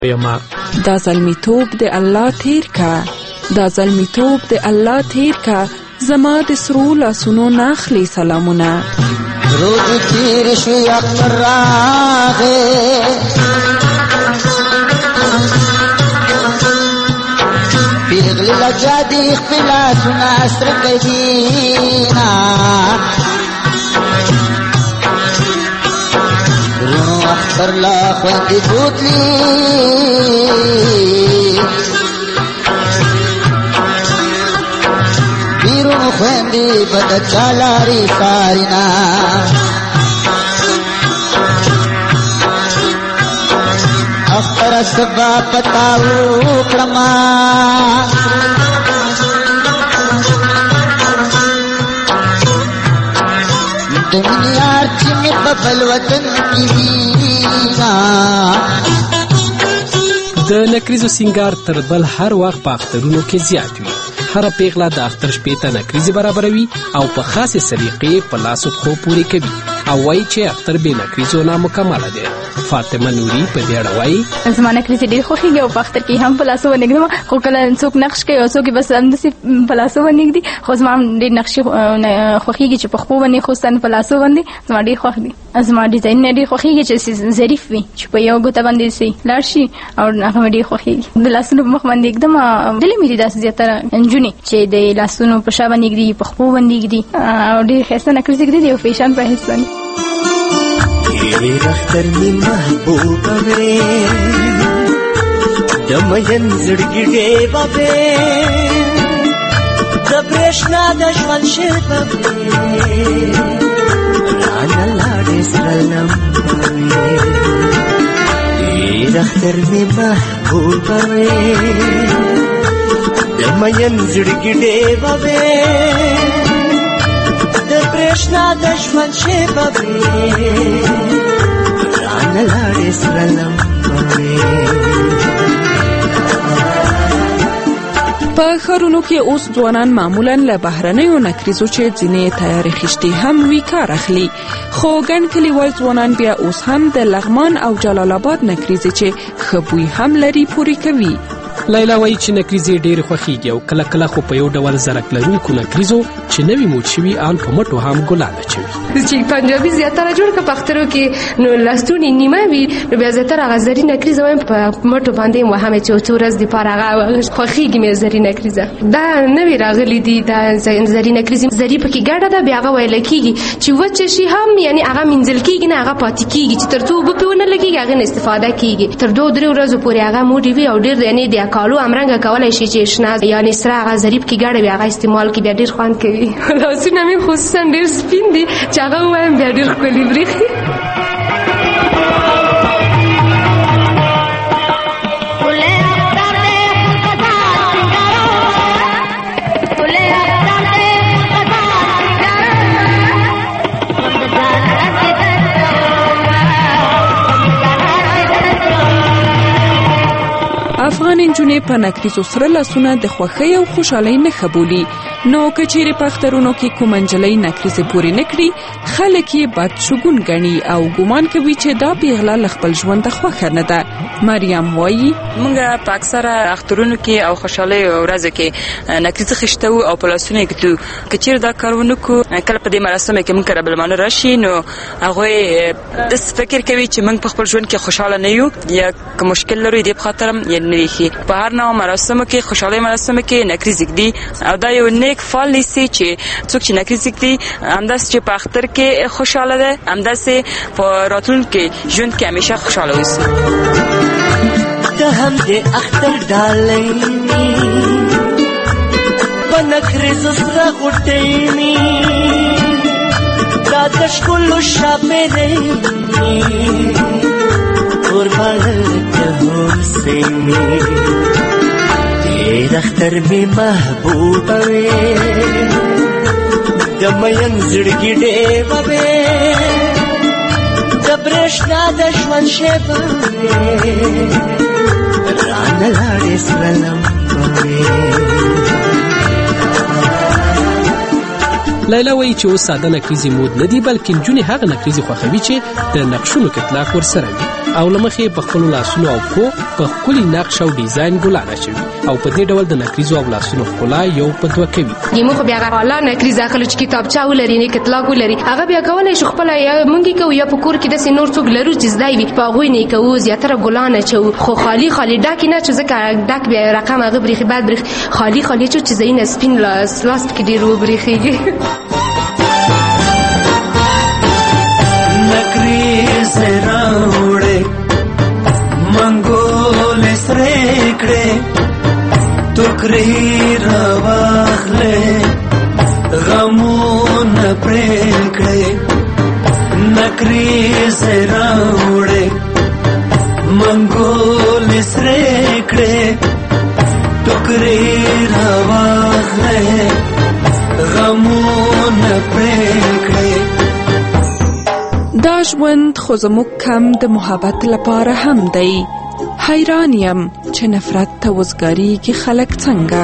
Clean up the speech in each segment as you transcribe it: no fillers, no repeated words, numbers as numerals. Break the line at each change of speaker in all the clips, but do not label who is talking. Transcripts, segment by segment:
دا زلمیتوب د الله تیر کا، دا زلمیتوب د الله تیر کا، زما د سرو لاسونو ناخلی سلامونه.
روز تیر شوی اختر راغی، پیغلی لجا دی خپلا سنا اسر کدینا، رونو اختر لا خوندی بوتلی، بیرون خوندی بد چالاری سارینا، اختر سبا پتاو کرما، دنیار چی می ببل وطن کی وینا.
د نکریزو سینګار تر بل هر وخت په اخترونو کې زیات وي. هر پیغله د اختر شپې ته نکریزې برابروي او په خاصه سلیقې په لاسو پښو پورې کوي او وایي چې اختر بې نکریزو نامکمله دی. فاطمه نوري په دې اړه وایي
زما نکریزې ډېر خوښېږي او په اختر کې هم په لاسو ونږدم، خو کله څوک نقش کوي او څوک بس همداسې په لاسو ونږدي، خو زما هم ډېر نقشې خوښېږي چې په پښو باندې خوستن په لاسو باندې زما ډېر خوښ دي. زما ډیزاینونه ډېر خوښېږي چې ظریف وي، چې په یو ګوته باندې سي لاړ شي او هغه مې ډېر خوښېږي. د لاسونو په مخ باندې ږدم، ډلې مې دي داسې زیاتره نجونې چې د لاسونو په شا باندې ږدي، په پښو باندې ږدي او ډېر ښایسته نکریزې ږدي او فیشن په حیث باندې.
اختر می محبوبه وې د مین زړګي ډېوه وې، د برېښنا د ژوند شېبه وې، رانه لاړې سره لمبه وې. اختر می محبوبه وې د مین زړګي ډېوه وې، د برېښنا د ژوند شېبه وې، رانه لاړې سره لمبه وې.
په ښارونو کې اوس ځوانان معمولاً له بهرنیو نکریزو چې ځینې تیارې خیشتې هم وي کار اخلي، خو ګڼ کلیوال ځوانان بیا اوس هم د لغمان او جلال آباد نکریزې چې ښه بوی هم لري پورې کوي.
لیلا وایي چې نکریزې ډېرې خوښېږي او کله کله خو په یو ډول زرک لرونکو نکریزو چې نوي موج شوي ان په مټو هم ګلان اچوي.
چې پنجابي زیاتره جوړ که په اخترو کې نو لستونې نیمه وي، نو بیا زیاتره هغه زري نکریزه وایم په مټو باندې یې وهمې چې څو ورځې دپاره هغه خوښېږي مې زري نکریزه. دا نوې راغلي دي دا زري نکریزې، زري پکې ګډه ده، بیا هغه ویله کېږي چې وچه شي هم یعنې هغه مینځل کېږي نه، هغه پاتې کېږي چې تر څو اوبه پرې ونه لګېږي هغې نه استفاده کېږي. تر 2-3 ورځو پورې هغه موډې وي او ډېر یعنې د کالو همرنګه کولی شي چې شنه یعنې سره هغه زري پکې ګډه وي، هغه استعمال کړي بیا ډېر خوند کوي. لاسونه مې خصوصا ډېر سپین دي چې هغه ووایم بیا ډېر ښکلي برېښي.
افغان نجونې په نکریزو سره لاسونه د خوښۍ او خوشحالۍ نښه بولي، نو که چیرې په اخترونو کې کومه نجلۍ نکریزې پورې نه کړي، خلک یې بد شګون ګڼي او ګمان کوي چې دا پیغله له خپل ژونده خوښه نه ده. مریم وایي
موږ په اکثره اخترونو کې او خوشحالۍ ورځو کې نکریزې خیشتو او په لاسونه یې ږدو. که چیرې دا کار ونه کړو، کله په دې مراسمو کې موږ کره بلمانه راشي، نو هغوی داسې فکر کوي چې موږ په خپل ژوند کې خوشحاله نه یو یا که مشکل لرو دې په خاطر هم نه ویښي. په هر نوع مراسمو کې خوشحالۍ مراسمو کې نکریزې ږدي او دا یو نیک فعال نیسي چې څوک چې نکریزې ږدي همداسې چې په اختر کې خوشحاله ده، همداسې په راتلونکي ژوند کې همیشه خوشحاله اوسي.
ته هم د اختر ډالۍ په نکریزو سره غوټۍ مې دا د ښکلو ښاپېرۍ اور بلل ته هوسۍ مې ډېر اختر مې محبوبه وې د مین زړګي ډېوه وې د برېښنا د ژوند شېبه وې رانه لاړې سره لمبه وې.
لیلا وایي چې اوس ساده نکریزې مود نه دي، بلکې نجونې هغه نکریزې خوښوي چې د نقشونو اطلاق ورسره وي. او له مخې په خپلو لاسونو او پښو په ښکلي نقش او ډیزاین ګلان اچوي او په دې ډول د نکریزو او لاسونو ښکلا یو په دوه کوي.
موږ خو بیا هغه نکریز اخلو چې کتابچه ولري نه کتلاګ ولري هغه بیا کولی شو خپله یا مونږ کوو یا په کور کې داسې نور څوک لرو چې زده وي په هغوی نه یې کوو زیاتره ګلان اچوو خو خالي ډک نه چې ځکه ډک بیا رقم هغه برېښي بعد برېښي خالي اچو چې ځایونه سپین لاس پکې ډېر وبرېښېږي.
نکریز راوړې منګولې سرې کړې ټوکرې راواخلې غمونه پرې کړې نکریز راوړې منګولې سرې کړې ټوکرې راواخلې غمونه پرې کړې.
دا ژوند خو زموږ کم د محبت لپاره هم دی. حیران یم چې نفرت ته وزګاریږي خلک څنګه.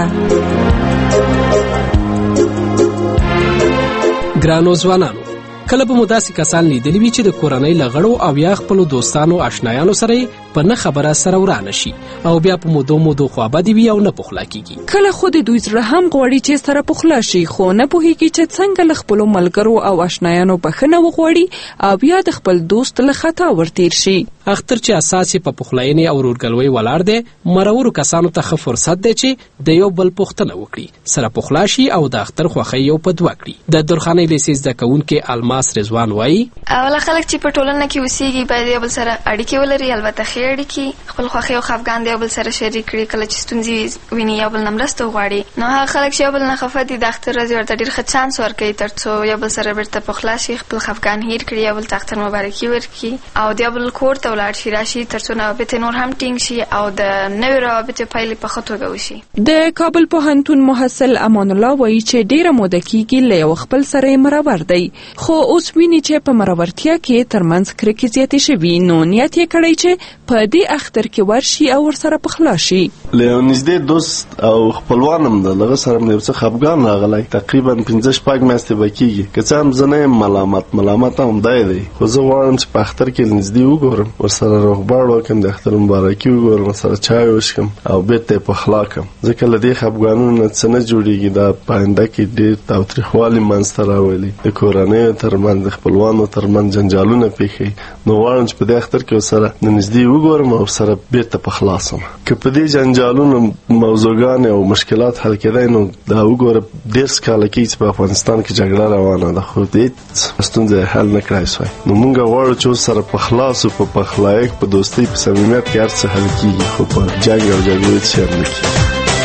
ګرانو ځوانانو، کله به مو داسې کسان لیدلی وي چې د کورنۍ له غړو او یا خپلو دوستانو آشنایانو سره په نه خبره سره ورانه شي او بیا په مودو خوابدي وي او نه پخلا کیږي.
کله خو د دوی زړه هم غواړي چې سره پخلا شي خو نه پوهیږي چې څنګه له خپلو ملګرو او آشنایانو بخښنه وغواړي او بیا د خپل دوست له خطا ورتیر شي.
اختر چې اساس په پخلاینې او ورورګلوۍ ولاړ دی، مرورو کسانو ته ښه فرصت دی چې د یو بل پوښتنه وکړي، سره پخلا شي او د اختر خوښۍ یو په دوه کړي. د درخانۍ لیسې زده کوونکې الماس رضوان وایي
اوله خلک چې په ټولنه کې اوسېږي باید یو بل سره اړیکې ولري، البته ښې اړیکې، خپل خوښۍ او خفګان د یو بل سره شریک کړي، کله چې ستونزې ویني یو بل نه مرسته وغواړي. نو هغه خلک چې یو بل نه خفه دي د اختر ورځې ورته ډېر ښه چانس ورکوي تر څو یو بل سره بېرته پخلا شي، خپل خفګان هیر کړي، یو بل ته اختر مبارکي ورکړي او د یو بل کور ته ولاړ شي راشي تر څو روابط نور هم ټینګ شي او د نوې روابطو پیل په ښه توګه وشي.
د کابل پوهنتون محصل امان الله وایي چې ډېره موده کېږي له یو خپل سره یې مرور دی خو اوس ویني چې په مرورتیا کې ترمنځ کرکې زیاتې شوي نو نیت یې کړی چې په دې اختر کې ورشي او ورسره پخلا شي.
له یو نږدې دوست او خپلوان هم د هغه سره مې یو څه خفګان راغلی، تقریبا 5-6 میاشتې به کېږي. که څه هم زه نه یم ملامت هم دی خو زه غواړم چې په اختر کې نږدې وګورم، ورسره روغبړ وکړم، د اختر مبارکي وګورم، ورسره چای وڅښم او بېرته یې پخلا کړم. ځکه له دې خفګانونو نه څه نه جوړېږي، دا په آینده کې ډېر تاوتریخوالي منځته راولي، د کورنیو ترمنځ د خپلوانو ترمنځ جنجالونه پېښوي. نو غواړم چې په دې اختر کې ورسره نږدې وګورم او ورسره بېرته پخلا شم. که په دې جنجالونو موضوعګانې او مشکلات حل کېدای نو دا وګوره 10 کاله کېږي چې په افغانستان کې جګړه روانه ده خو دې ستونزه حل نه کړای شوی. نو موږ غواړو چې ورسره پخلا شو، په پخلایق، په دوستۍ، په صمیمیت کې هر څه حل کېږي خو په جنګ او جګړې څه حل نه کېږي.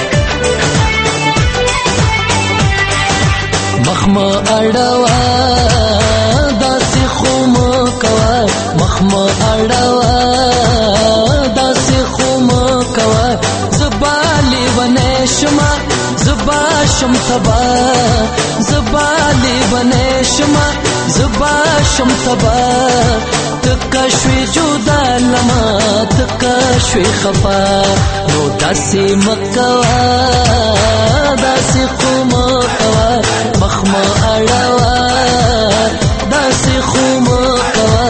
مخما اړوا داسې خو مو کوه، مخما اړوا داسې خو مو کوه، زبا لیونی شما زبا شم تبا، زبا لیونی شما زبا شم تبا، تکا شوی جدا لما تکا شوی خفا، نو داسې مکوا داسې خو مو کوه، مخما اړوا داسې خو مو کوه.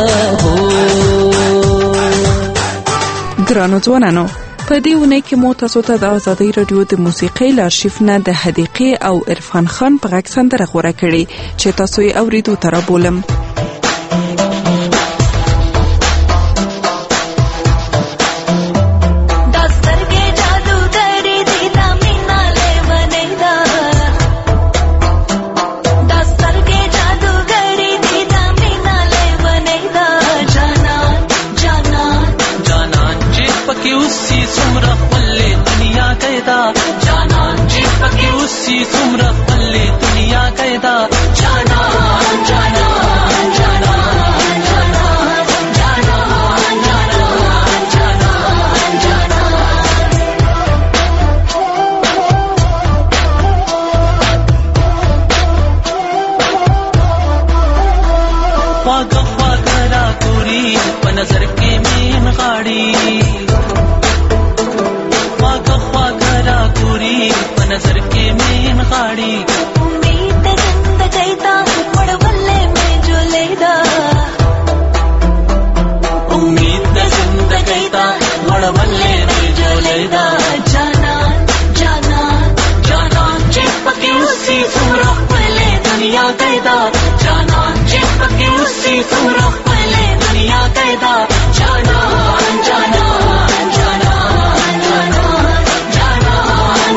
ګرانو ځوانانو، په دې اونۍ کې مو تاسو ته د ازادۍ راډیو د موسیقۍ له آرشیف نه د حدیقې او عرفان خان په غږ سندره غوره کړې چې تاسو یې اورېدو ته رابولم.
امید कैदा जानान چې پکې اوسې څومره ښکلې دنیا कैदा جانان جانان جانان جانان جانان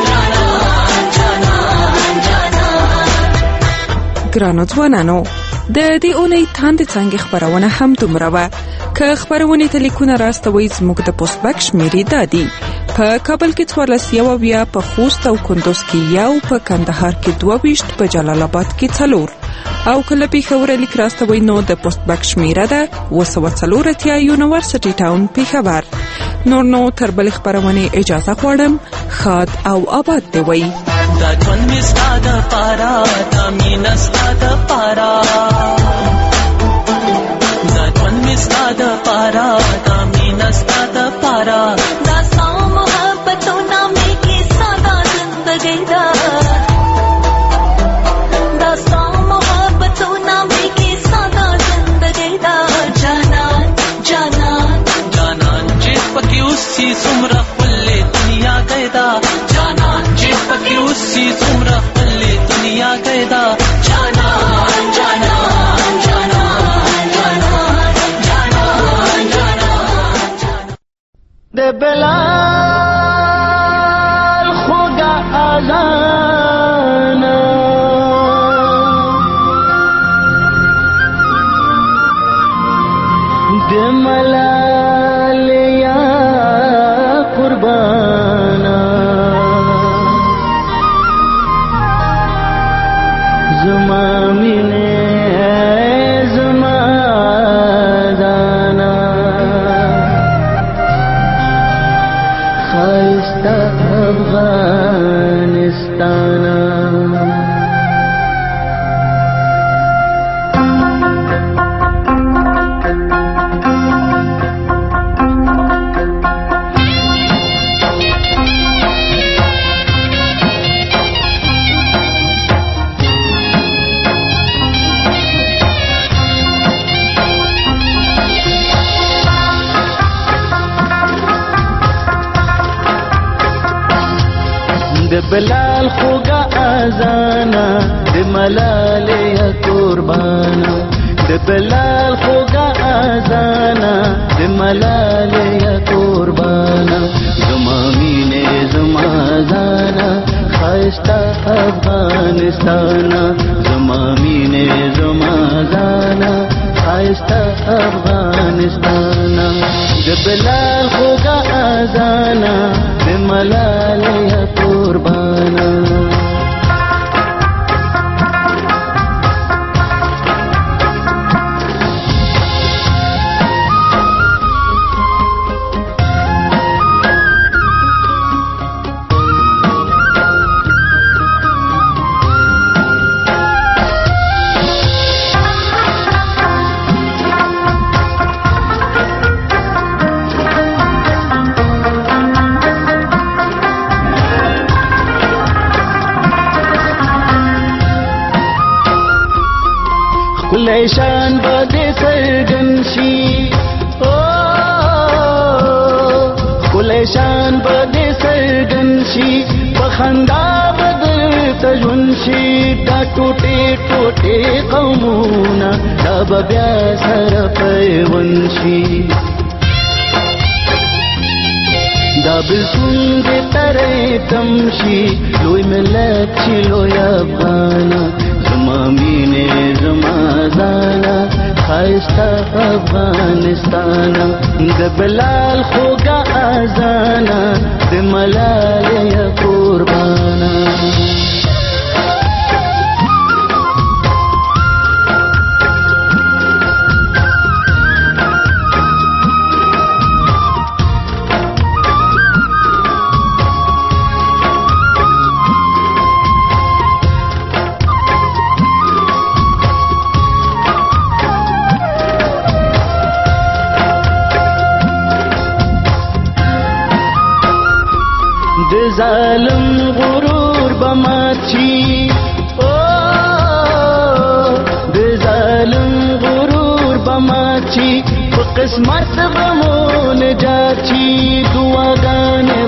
جانان جانان.
ګرانو ځوانانو، د دې اونۍ تاند څنګه خبرونه هم دومره وه. که خبرونه ته لیکونه راستوي زموږ د پوسټ بک شمیرې دادي په کابل کې 14 په خوست او کندوز کې 1 په کندهار کې 22 په جلال آباد کې 4 او کله پیښور لیک راستوي نو د پوسټ بک شمیره ده 240 یونیورسيټي ټاون پیښور. نور نو تر بل خبرونه اجازه غواړم. خاد او آباد دی وي.
دا ژوند می ستاده پارا دا مینه ستاده پارا دا ژوند می ستاده پارا دا مینه ستاده پارا دا سو محبتونه می کی ساده زندگی دا دا سو محبتونه می کی ساده زندگی دا جانان جانان جانان چې پکې اوسې څومره ښکلې دنیا قیدا جانان چې پکې اوسې څومره ښکلې دنیا قیدا جانان جانان جانان جانان جانان جانان.
د بلال خوږه اذان د ملال یا قربانا زما مینه زما دانا خایسته افغانستانا. د بلال خوږه اذانا د ملال یا قربانا د بلال خوږه اذانا د ملال یا قربانا زما مینه زما زانا خایسته افغانستانا زما مینه زما زانا خایسته افغانستانا د بلال خوږه اذانا د ملال یا قربانا. لیشان بده سرگن شي لیشان بده سرگن شي بخندا بدر تجون شي دا ټوټه ټوټه قومونه دا بیا سره پیون شي دا بلسون دې ترې تمشي لوی ملت چې لوی افغانا زما مینه زما زانا خایسته افغانستانا د بلال خوږه اذانا د ملال یا قربانا. د ظالم غرور بماچی د ظالم غرور بماچی په قسمت بمون جاچی دعاګانې